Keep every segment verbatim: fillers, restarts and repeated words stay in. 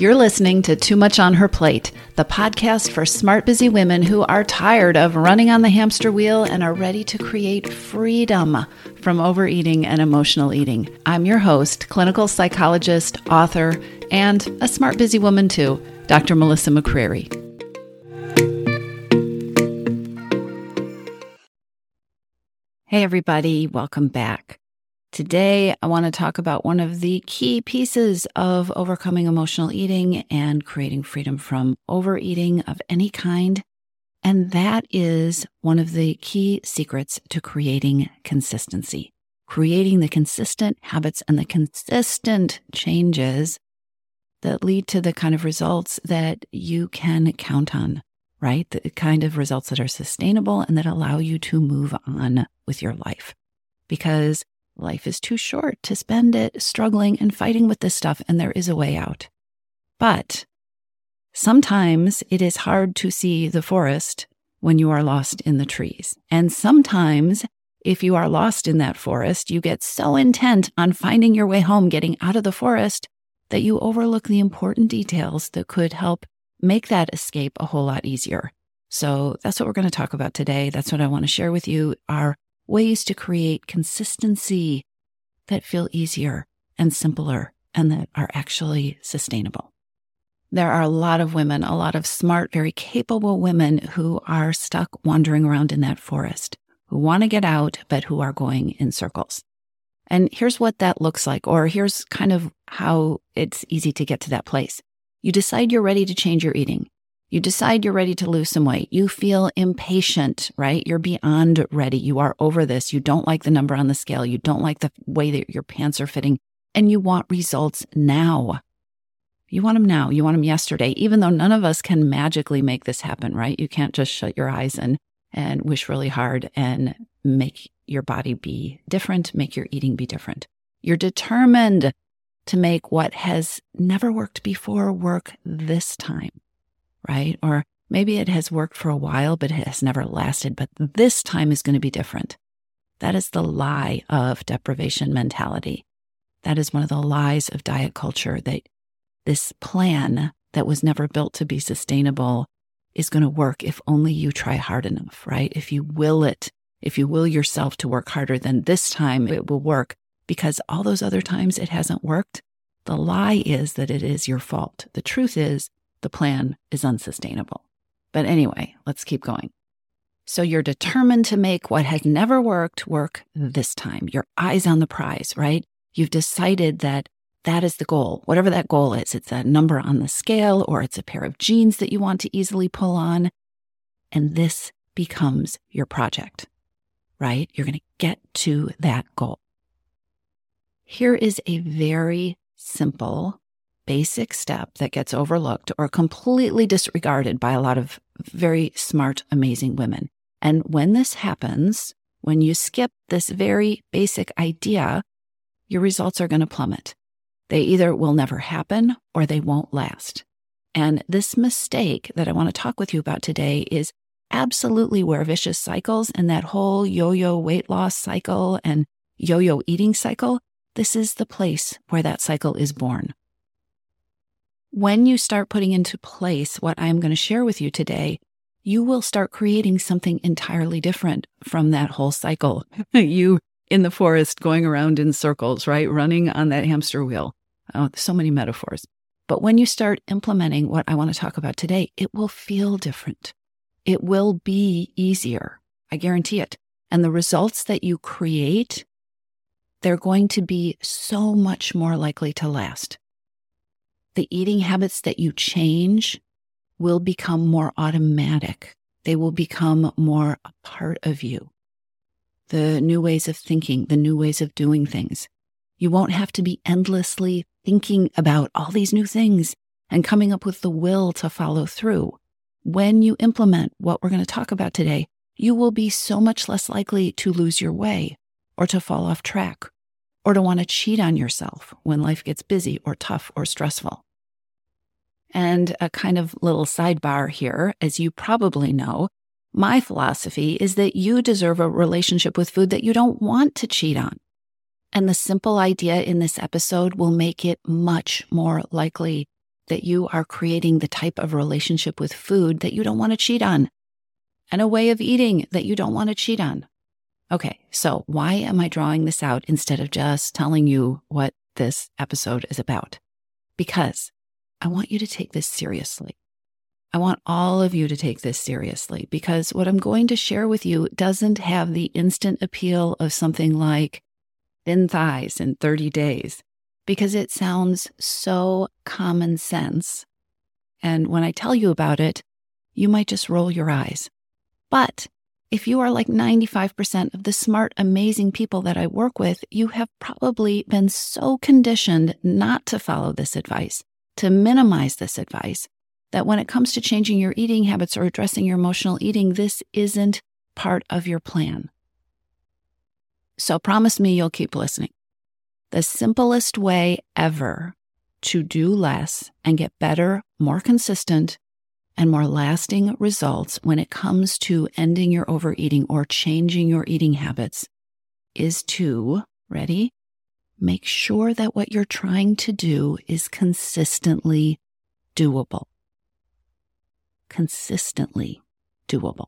You're listening to Too Much on Her Plate, the podcast for smart, busy women who are tired of running on the hamster wheel and are ready to create freedom from overeating and emotional eating. I'm your host, clinical psychologist, author, and a smart, busy woman too, Doctor Melissa McCreary. Hey everybody, welcome back. Today, I want to talk about one of the key pieces of overcoming emotional eating and creating freedom from overeating of any kind, and that is one of the key secrets to creating consistency, creating the consistent habits and the consistent changes that lead to the kind of results that you can count on, right? The kind of results that are sustainable and that allow you to move on with your life. Because life is too short to spend it struggling and fighting with this stuff, and there is a way out. But sometimes it is hard to see the forest when you are lost in the trees. And sometimes if you are lost in that forest, you get so intent on finding your way home, getting out of the forest, that you overlook the important details that could help make that escape a whole lot easier. So that's what we're going to talk about today. That's what I want to share with you, are ways to create consistency that feel easier and simpler and that are actually sustainable. There are a lot of women, a lot of smart, very capable women who are stuck wandering around in that forest, who want to get out, but who are going in circles. And here's what that looks like, or here's kind of how it's easy to get to that place. You decide you're ready to change your eating. You decide you're ready to lose some weight. You feel impatient, right? You're beyond ready. You are over this. You don't like the number on the scale. You don't like the way that your pants are fitting. And you want results now. You want them now. You want them yesterday, even though none of us can magically make this happen, right? You can't just shut your eyes and, and wish really hard and make your body be different, make your eating be different. You're determined to make what has never worked before work this time. Right? Or maybe it has worked for a while, but it has never lasted. But this time is going to be different. That is the lie of deprivation mentality. That is one of the lies of diet culture, that this plan that was never built to be sustainable is going to work if only you try hard enough, right? If you will it, if you will yourself to work harder, then this time it will work, because all those other times it hasn't worked. The lie is that it is your fault. The truth is, the plan is unsustainable. But anyway, let's keep going. So you're determined to make what has never worked work this time. Your eyes on the prize, right? You've decided that that is the goal, whatever that goal is. It's a number on the scale, or it's a pair of jeans that you want to easily pull on. And this becomes your project, right? You're going to get to that goal. Here is a very simple basic step that gets overlooked or completely disregarded by a lot of very smart, amazing women. And when this happens, when you skip this very basic idea, your results are going to plummet. They either will never happen or they won't last. And this mistake that I want to talk with you about today is absolutely where vicious cycles and that whole yo-yo weight loss cycle and yo-yo eating cycle, this is the place where that cycle is born. When you start putting into place what I'm going to share with you today, you will start creating something entirely different from that whole cycle. You in the forest going around in circles, right? Running on that hamster wheel. Oh, so many metaphors. But when you start implementing what I want to talk about today, it will feel different. It will be easier. I guarantee it. And the results that you create, they're going to be so much more likely to last. The eating habits that you change will become more automatic. They will become more a part of you. The new ways of thinking, the new ways of doing things. You won't have to be endlessly thinking about all these new things and coming up with the will to follow through. When you implement what we're going to talk about today, you will be so much less likely to lose your way or to fall off track or to want to cheat on yourself when life gets busy or tough or stressful. And a kind of little sidebar here, as you probably know, my philosophy is that you deserve a relationship with food that you don't want to cheat on. And the simple idea in this episode will make it much more likely that you are creating the type of relationship with food that you don't want to cheat on and a way of eating that you don't want to cheat on. Okay, so why am I drawing this out instead of just telling you what this episode is about? Because I want you to take this seriously. I want all of you to take this seriously because what I'm going to share with you doesn't have the instant appeal of something like thin thighs in thirty days because it sounds so common sense. And when I tell you about it, you might just roll your eyes. But if you are like ninety-five percent of the smart, amazing people that I work with, you have probably been so conditioned not to follow this advice, to minimize this advice, that when it comes to changing your eating habits or addressing your emotional eating, this isn't part of your plan. So promise me you'll keep listening. The simplest way ever to do less and get better, more consistent, and more lasting results when it comes to ending your overeating or changing your eating habits is to, ready? Make sure that what you're trying to do is consistently doable. Consistently doable.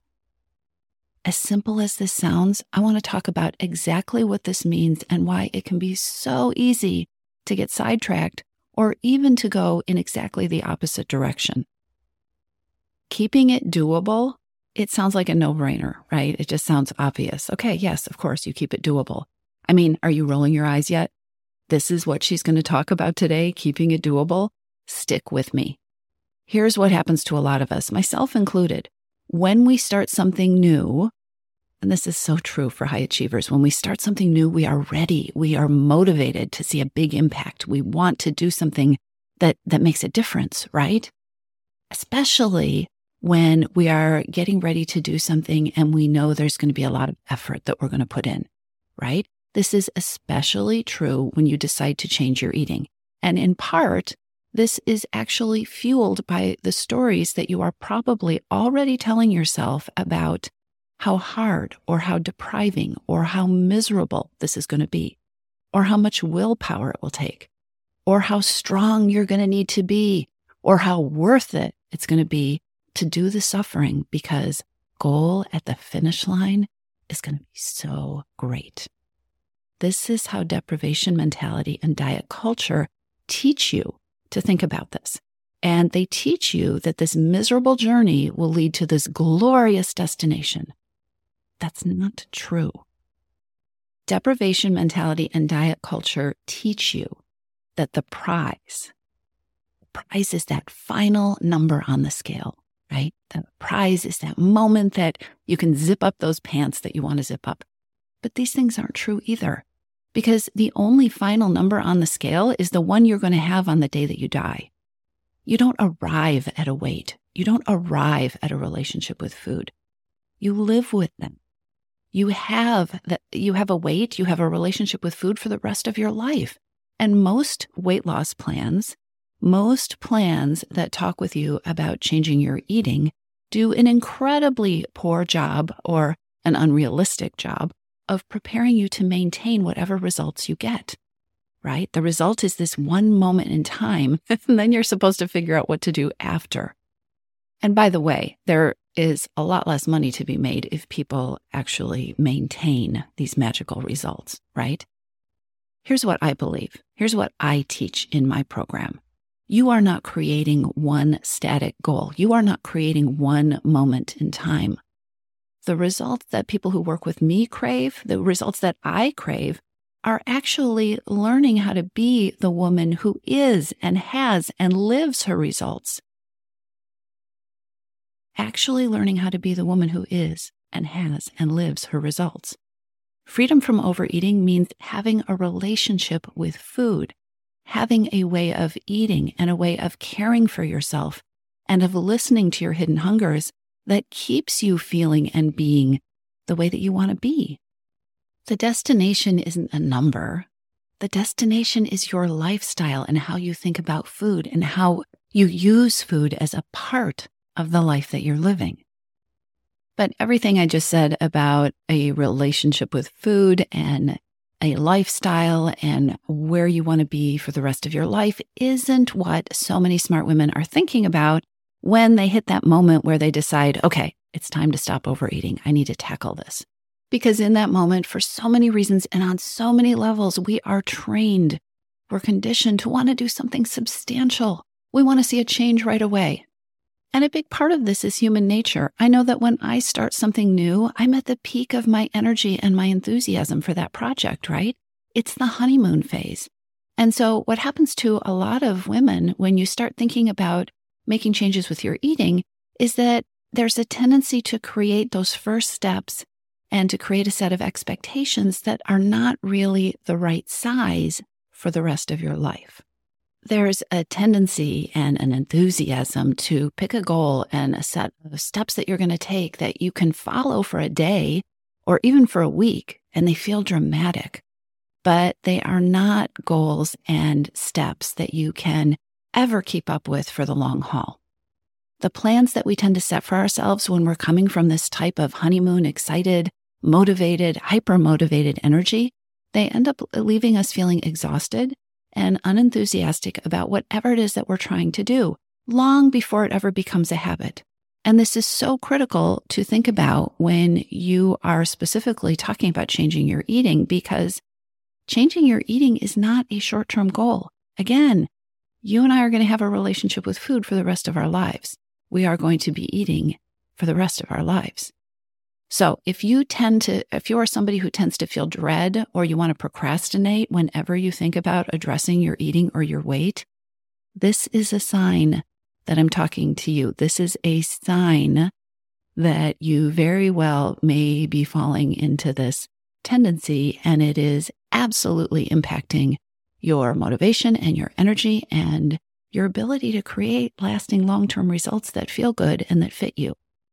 As simple as this sounds, I want to talk about exactly what this means and why it can be so easy to get sidetracked or even to go in exactly the opposite direction. Keeping it doable, it sounds like a no-brainer, right? It just sounds obvious. Okay, yes, of course, you keep it doable. I mean, are you rolling your eyes yet? This is what she's going to talk about today, keeping it doable. Stick with me. Here's what happens to a lot of us, myself included. When we start something new, and this is so true for high achievers, when we start something new, we are ready. We are motivated to see a big impact. We want to do something that, that makes a difference, right? Especially when we are getting ready to do something and we know there's going to be a lot of effort that we're going to put in, right? This is especially true when you decide to change your eating. And in part, this is actually fueled by the stories that you are probably already telling yourself about how hard or how depriving or how miserable this is going to be, or how much willpower it will take, or how strong you're going to need to be, or how worth it it's going to be to do the suffering because goal at the finish line is going to be so great. This is how deprivation mentality and diet culture teach you to think about this. And they teach you that this miserable journey will lead to this glorious destination. That's not true. Deprivation mentality and diet culture teach you that the prize, the prize is that final number on the scale, right? The prize is that moment that you can zip up those pants that you want to zip up. But these things aren't true either. Because the only final number on the scale is the one you're going to have on the day that you die. You don't arrive at a weight. You don't arrive at a relationship with food. You live with them. You have that. You have a weight. You have a relationship with food for the rest of your life. And most weight loss plans, most plans that talk with you about changing your eating do an incredibly poor job or an unrealistic job of preparing you to maintain whatever results you get, right? The result is this one moment in time, and then you're supposed to figure out what to do after. And by the way, there is a lot less money to be made if people actually maintain these magical results, right? Here's what I believe. Here's what I teach in my program. You are not creating one static goal. You are not creating one moment in time. The results that people who work with me crave, the results that I crave, are actually learning how to be the woman who is and has and lives her results. Actually learning how to be the woman who is and has and lives her results. Freedom from overeating means having a relationship with food, having a way of eating and a way of caring for yourself and of listening to your hidden hungers that keeps you feeling and being the way that you want to be. The destination isn't a number. The destination is your lifestyle and how you think about food and how you use food as a part of the life that you're living. But everything I just said about a relationship with food and a lifestyle and where you want to be for the rest of your life isn't what so many smart women are thinking about when they hit that moment where they decide, okay, it's time to stop overeating. I need to tackle this. Because in that moment, for so many reasons and on so many levels, we are trained, we're conditioned to want to do something substantial. We want to see a change right away. And a big part of this is human nature. I know that when I start something new, I'm at the peak of my energy and my enthusiasm for that project, right? It's the honeymoon phase. And so what happens to a lot of women when you start thinking about making changes with your eating is that there's a tendency to create those first steps and to create a set of expectations that are not really the right size for the rest of your life. There's a tendency and an enthusiasm to pick a goal and a set of steps that you're going to take that you can follow for a day or even for a week, and they feel dramatic. But they are not goals and steps that you can ever keep up with for the long haul. The plans that we tend to set for ourselves when we're coming from this type of honeymoon, excited, motivated, hyper-motivated energy, they end up leaving us feeling exhausted and unenthusiastic about whatever it is that we're trying to do, long before it ever becomes a habit. And this is so critical to think about when you are specifically talking about changing your eating, because changing your eating is not a short-term goal. Again, you and I are going to have a relationship with food for the rest of our lives. We are going to be eating for the rest of our lives. So if you tend to, if you are somebody who tends to feel dread or you want to procrastinate whenever you think about addressing your eating or your weight, this is a sign that I'm talking to you. This is a sign that you very well may be falling into this tendency, and it is absolutely impacting your motivation and your energy and your ability to create lasting long-term results that feel good and that fit you.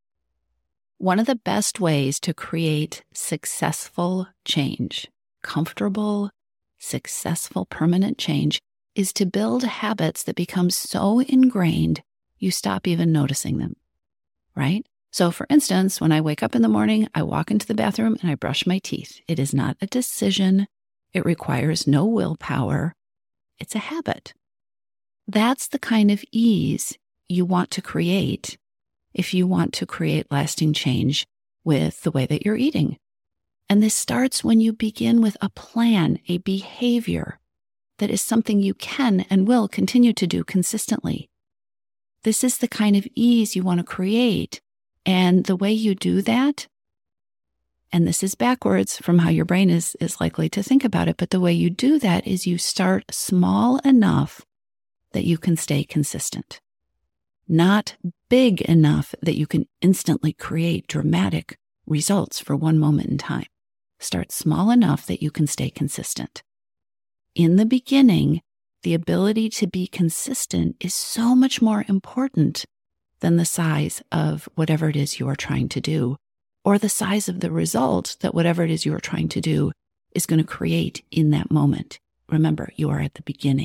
One of the best ways to create successful change, comfortable, successful, permanent change, is to build habits that become so ingrained you stop even noticing them, right? So for instance, when I wake up in the morning, I walk into the bathroom and I brush my teeth. It is not a decision. It requires no willpower. It's a habit. That's the kind of ease you want to create if you want to create lasting change with the way that you're eating. And this starts when you begin with a plan, a behavior that is something you can and will continue to do consistently. This is the kind of ease you want to create. And the way you do that, and this is backwards from how your brain is, is likely to think about it, but the way you do that is you start small enough that you can stay consistent. Not big enough that you can instantly create dramatic results for one moment in time. Start small enough that you can stay consistent. In the beginning, the ability to be consistent is so much more important than the size of whatever it is you are trying to do, or the size of the result that whatever it is you are trying to do is going to create in that moment. Remember, you are at the beginning.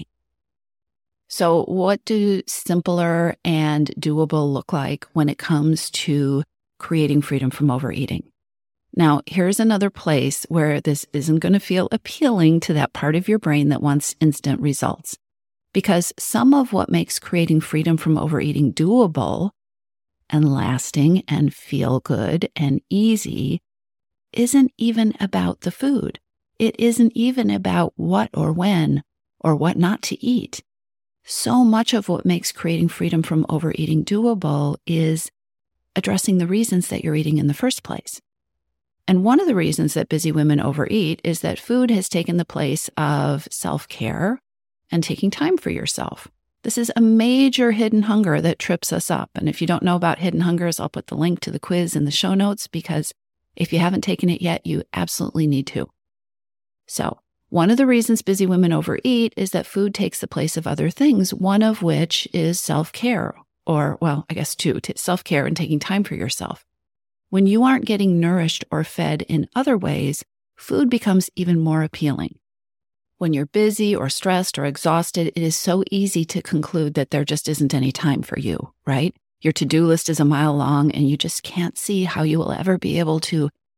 So what do simpler and doable look like when it comes to creating freedom from overeating? Now, here's another place where this isn't going to feel appealing to that part of your brain that wants instant results. Because some of what makes creating freedom from overeating doable and lasting and feel good and easy isn't even about the food. It isn't even about what or when or what not to eat. So much of what makes creating freedom from overeating doable is addressing the reasons that you're eating in the first place. And one of the reasons that busy women overeat is that food has taken the place of self-care and taking time for yourself. This is a major hidden hunger that trips us up. And if you don't know about hidden hungers, I'll put the link to the quiz in the show notes, because if you haven't taken it yet, you absolutely need to. So, one of the reasons busy women overeat is that food takes the place of other things, one of which is self-care, or, well, I guess two, self-care and taking time for yourself. When you aren't getting nourished or fed in other ways, food becomes even more appealing. When you're busy or stressed or exhausted, it is so easy to conclude that there just isn't any time for you, right? Your to-do list is a mile long and you just can't see how you will ever be able to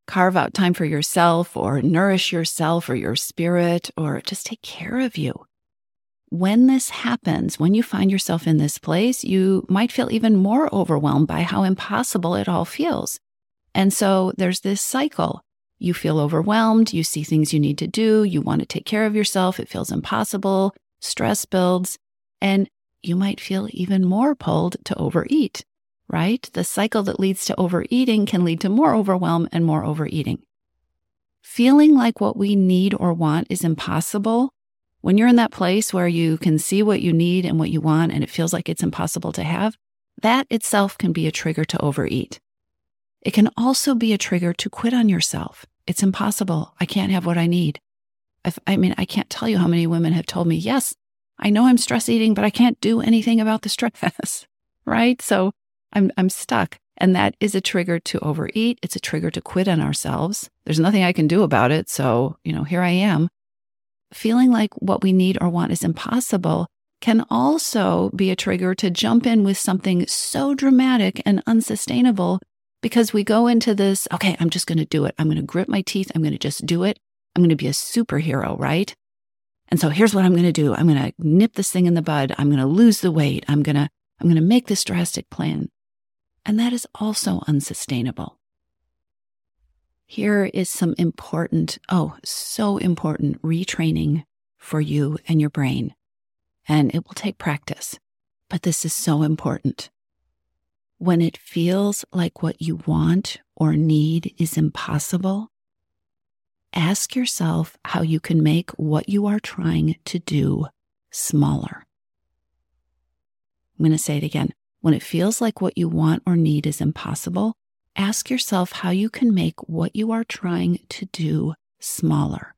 carve out time for yourself or nourish yourself or your spirit or just take care of you. When this happens, when you find yourself in this place, you might feel even more overwhelmed by how impossible it all feels. And so there's this cycle. You feel overwhelmed, you see things you need to do, you want to take care of yourself, it feels impossible, stress builds, and you might feel even more pulled to overeat, right? The cycle that leads to overeating can lead to more overwhelm and more overeating. Feeling like what we need or want is impossible, when you're in that place where you can see what you need and what you want and it feels like it's impossible to have, that itself can be a trigger to overeat. It can also be a trigger to quit on yourself. It's impossible. I can't have what I need. If, I mean, I can't tell you how many women have told me, yes, I know I'm stress eating, but I can't do anything about the stress, right? So I'm I'm stuck. And that is a trigger to overeat. It's a trigger to quit on ourselves. There's nothing I can do about it. So, you know, here I am. Feeling like what we need or want is impossible can also be a trigger to jump in with something so dramatic and unsustainable because we go into this, okay, I'm just going to do it. I'm going to grit my teeth. I'm going to just do it. I'm going to be a superhero, right? And so here's what I'm going to do. I'm going to nip this thing in the bud. I'm going to lose the weight. I'm going to, I'm going to make this drastic plan. And that is also unsustainable. Here is some important, oh, so important retraining for you and your brain. And it will take practice, but this is so important. When it feels like what you want or need is impossible, ask yourself how you can make what you are trying to do smaller. I'm going to say it again. When it feels like what you want or need is impossible, ask yourself how you can make what you are trying to do smaller.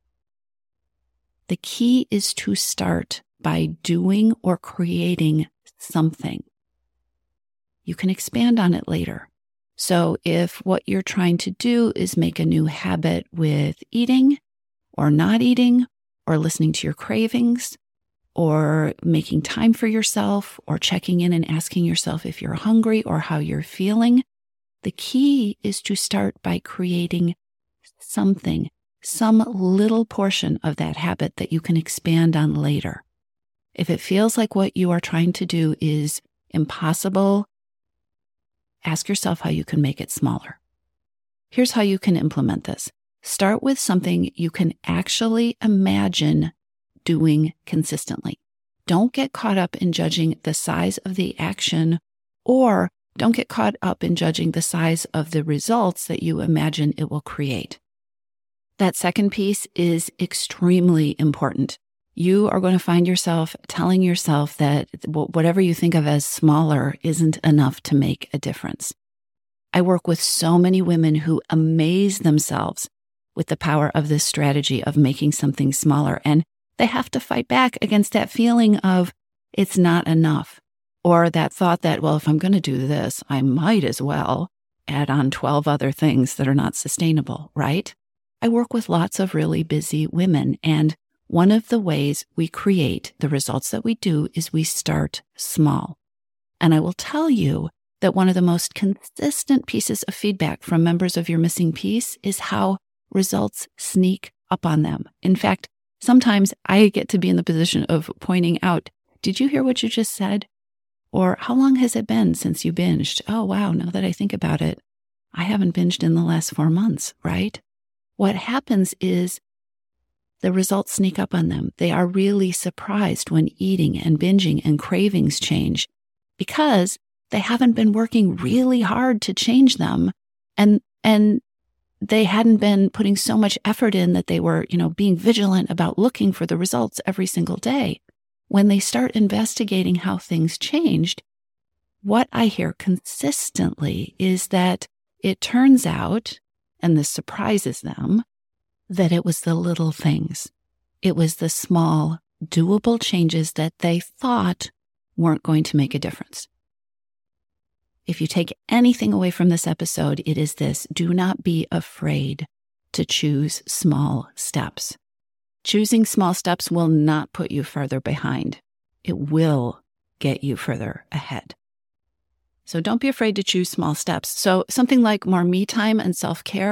The key is to start by doing or creating something. You can expand on it later. So if what you're trying to do is make a new habit with eating or not eating or listening to your cravings or making time for yourself or checking in and asking yourself if you're hungry or how you're feeling, the key is to start by creating something, some little portion of that habit that you can expand on later. If it feels like what you are trying to do is impossible, ask yourself how you can make it smaller. Here's how you can implement this. Start with something you can actually imagine doing consistently. Don't get caught up in judging the size of the action, or don't get caught up in judging the size of the results that you imagine it will create. That second piece is extremely important. You are going to find yourself telling yourself that whatever you think of as smaller isn't enough to make a difference. I work with so many women who amaze themselves with the power of this strategy of making something smaller, and they have to fight back against that feeling of it's not enough, or that thought that, well, if I'm going to do this, I might as well add on twelve other things that are not sustainable, right? I work with lots of really busy women, and one of the ways we create the results that we do is we start small. And I will tell you that one of the most consistent pieces of feedback from members of Your Missing Piece is how results sneak up on them. In fact, sometimes I get to be in the position of pointing out, did you hear what you just said? Or how long has it been since you binged? Oh, wow, now that I think about it, I haven't binged in the last four months, right? What happens is the results sneak up on them. They are really surprised when eating and binging and cravings change because they haven't been working really hard to change them. And, and they hadn't been putting so much effort in that they were, you know, being vigilant about looking for the results every single day. When they start investigating how things changed, what I hear consistently is that it turns out, and this surprises them, that it was the little things. It was the small, doable changes that they thought weren't going to make a difference. If you take anything away from this episode, it is this: do not be afraid to choose small steps. Choosing small steps will not put you further behind. It will get you further ahead. So don't be afraid to choose small steps. So something like more me time and self-care,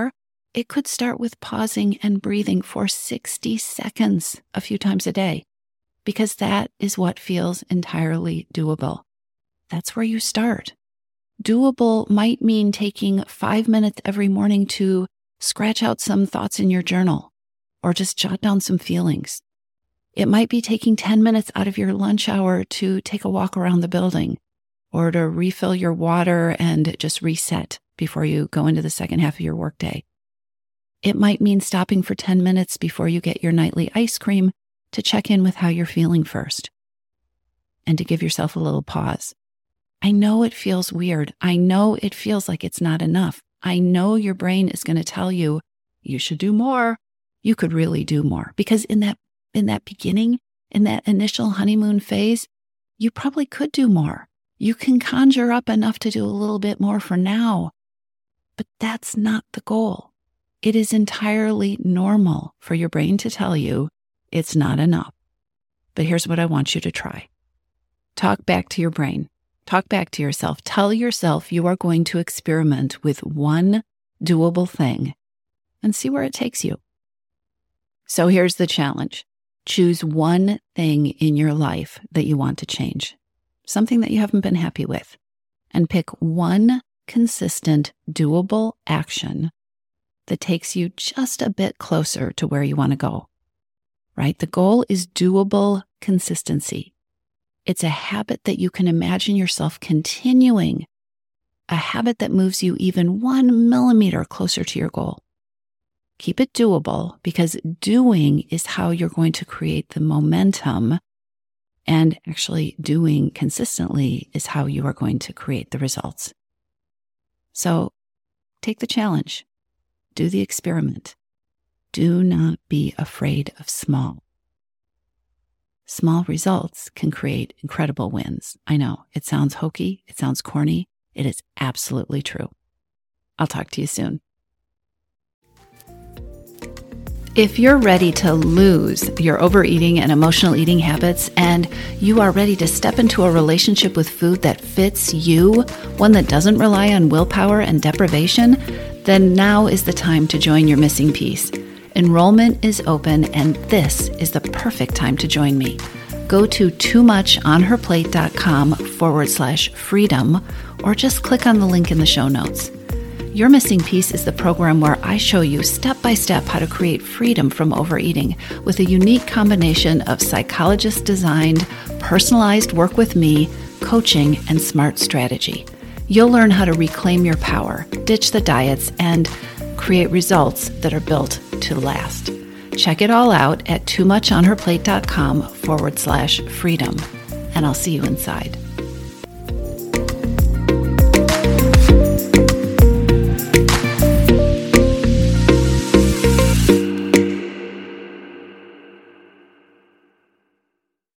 It could start with pausing and breathing for sixty seconds a few times a day, because that is what feels entirely doable. That's where you start. Doable might mean taking five minutes every morning to scratch out some thoughts in your journal or just jot down some feelings. It might be taking ten minutes out of your lunch hour to take a walk around the building or to refill your water and just reset before you go into the second half of your workday. It might mean stopping for ten minutes before you get your nightly ice cream to check in with how you're feeling first and to give yourself a little pause. I know it feels weird. I know it feels like it's not enough. I know your brain is going to tell you, you should do more. You could really do more, because in that in that beginning, in that initial honeymoon phase, you probably could do more. You can conjure up enough to do a little bit more for now, but that's not the goal. It is entirely normal for your brain to tell you it's not enough. But here's what I want you to try. Talk back to your brain. Talk back to yourself. Tell yourself you are going to experiment with one doable thing and see where it takes you. So here's the challenge. Choose one thing in your life that you want to change, something that you haven't been happy with, and pick one consistent, doable action that takes you just a bit closer to where you want to go, right? The goal is doable consistency. It's a habit that you can imagine yourself continuing, a habit that moves you even one millimeter closer to your goal. Keep it doable, because doing is how you're going to create the momentum, and actually doing consistently is how you are going to create the results. So take the challenge. Do the experiment. Do not be afraid of small. Small results can create incredible wins. I know, it sounds hokey, it sounds corny. It is absolutely true. I'll talk to you soon. If you're ready to lose your overeating and emotional eating habits, and you are ready to step into a relationship with food that fits you, one that doesn't rely on willpower and deprivation, then now is the time to join your missing piece. Enrollment is open, and this is the perfect time to join me. Go to too much on her plate dot com forward slash freedom, or just click on the link in the show notes. Your Missing Piece is the program where I show you step by step how to create freedom from overeating with a unique combination of psychologist-designed, personalized work with me, coaching, and smart strategy. You'll learn how to reclaim your power, ditch the diets, and create results that are built to last. Check it all out at too much on her plate dot com forward slash freedom, and I'll see you inside.